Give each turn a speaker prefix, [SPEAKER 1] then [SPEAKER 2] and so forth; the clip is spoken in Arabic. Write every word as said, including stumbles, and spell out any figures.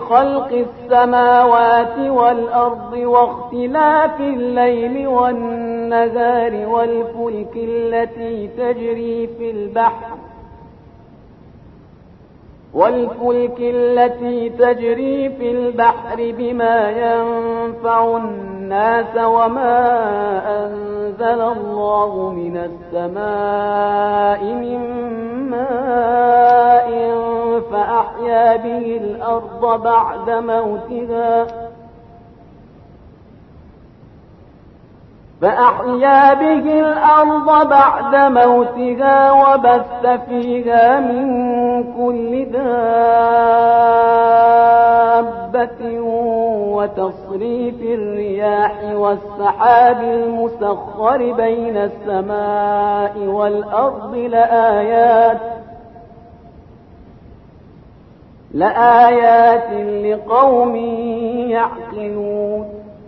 [SPEAKER 1] خلق السماوات والأرض واختلاف الليل والنهار والفلك التي تجري في البحر والفلك التي تجري في البحر بما ينفع الناس وما أنزل الله من السماء من ماء فأحيا به الأرض بعد موتها فأحيا به الأرض بعد موتها وبث فيها من كل دابة وتصريف الرياح والسحاب المسخر بين السماء والأرض لآيات لآيات لقوم يعقلون